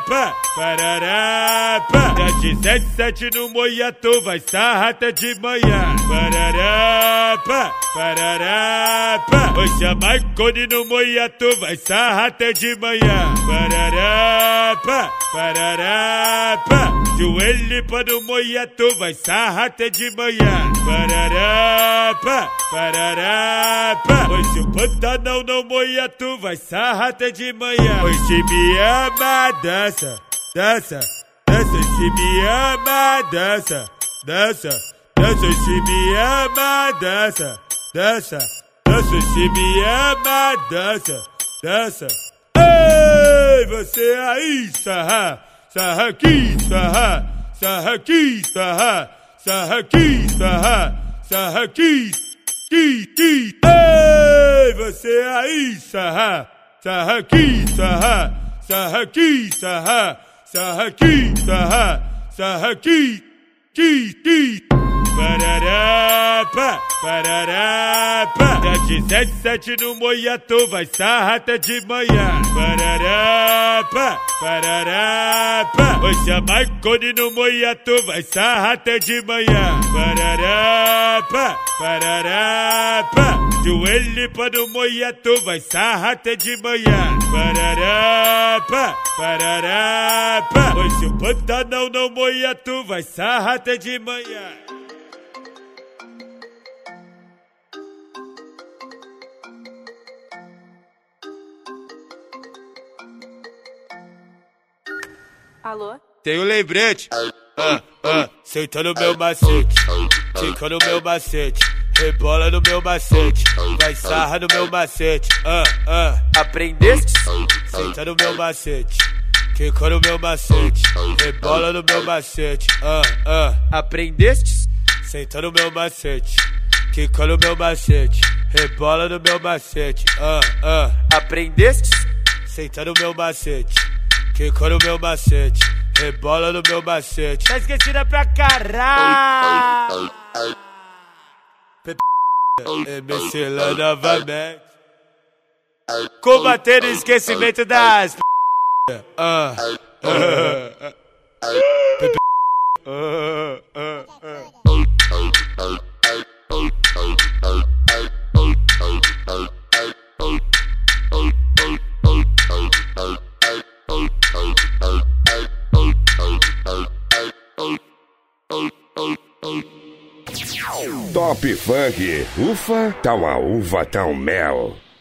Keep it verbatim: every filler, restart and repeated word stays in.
pá, parará, pá. Da dezessete no Moiatô vai sarrar até de manhã. Parará, pá, parará, pá. Hoje a Marconi no Moiatô vai sarrar até de manhã. Parará, pá, parará, pá. Joelho para no Moiatô vai sarrar até de manhã. Parará, pá, parará, pá. Hoje o Pantanal no Moiatô vai sarrar até de manhã. Hoje me ama, dança, dança, dança. Se me ama, dança, dança, dança. Se me ama, dança, dança, dança. Se me ama, dança, dança. Ei, você aí, sarra, sarra aqui, sarra, sarra aqui, sarra, sarra aqui, sarra, sarra aqui, qui, qui. Ei, você aí, sarra, sarra aqui, sarra, sarra aqui, sarra, sarra aqui, sarra, sarra aqui, qui, qui. Parará, pá, parará, pá. Da dezessete no Moiatô vai sarrar até de manhã. Parará, pá, parará, pá. Hoje a Marconi no Moiatô vai sarrar até de manhã. Parará, pá, parará, pá. Joelho para no Moiatô vai sarrar até de manhã. Parará, pá, parará, pá. Hoje o Pantanal no Moiatô vai sarrar até de manhã. Alô? Tem um lembrete. Ah, ah, senta no meu macete, fica no meu macete, rebola no meu macete, vai sarra no meu macete. Ah, ah, aprendeste? Senta no meu macete, fica no meu macete, rebola no meu macete. Ah, ah, aprendeste? Senta no meu macete, fica no meu macete, rebola no meu macete. Ah, ah, aprendeste? Senta no meu macete, quica no meu macete, rebola no meu macete. Tá esquecida pra caralho. M C lá novamente, combater o esquecimento das ah, ah, Top Funk, ufa, tá uma uva, tá um mel.